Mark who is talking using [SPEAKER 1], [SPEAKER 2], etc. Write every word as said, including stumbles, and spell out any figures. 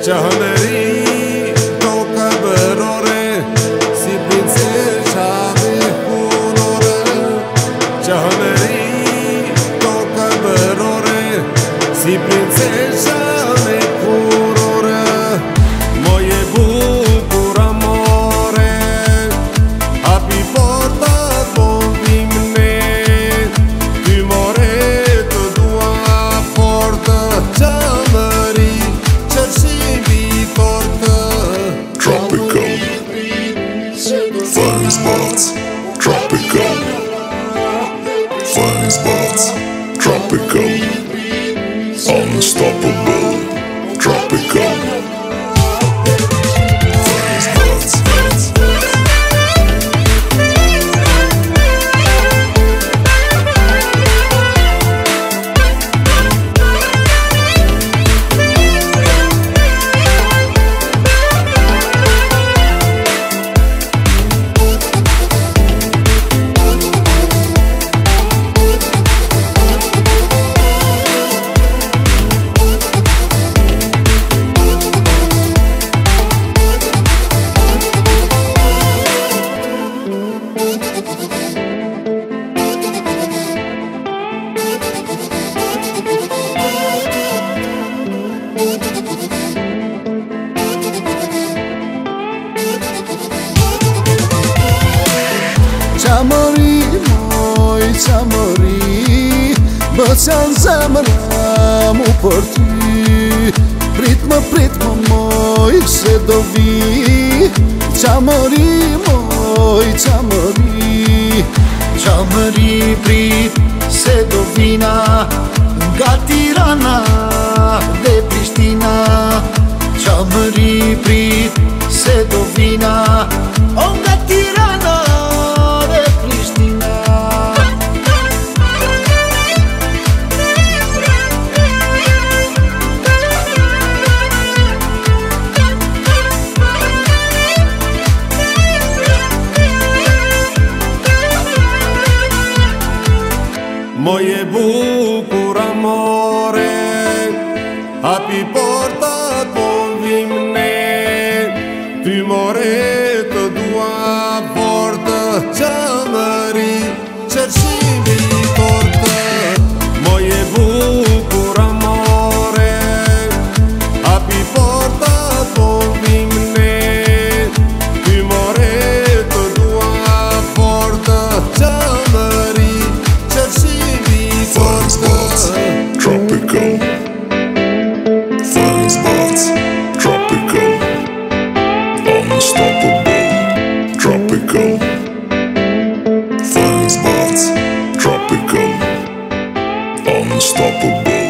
[SPEAKER 1] Ciahnerii, toca berore, si prințesa de culoare. Ciahnerii, toca berore, si prințesa de culoare. Moje bucur amore, happy porta bondimne, tu more to dua porta Ciahnerii,
[SPEAKER 2] Tropical Fun spots, tropical Fun spots, tropical Unstoppable, tropical Fun spots.
[SPEAKER 3] Ciamori moj, ciamori, bëcan zemra mu për ty. Prit më, prit më moj, se do vi. Ciamori moj, ciamori, ciamori prit, se do vina. Nga Tirana dhe Prishtina. Ciamori prit, se do vina. O nga Tirana
[SPEAKER 1] Moje bucur amore, happy porta bondimne, tu more to dua porta Ciahnerii, cerșimi tortă. Moje bucur amore, happy porta bondimne, tu more to dua porta Ciahnerii, cerșimi
[SPEAKER 2] Fun spots, tropical Fun spots, tropical Unstoppable, tropical Fun spots, tropical Unstoppable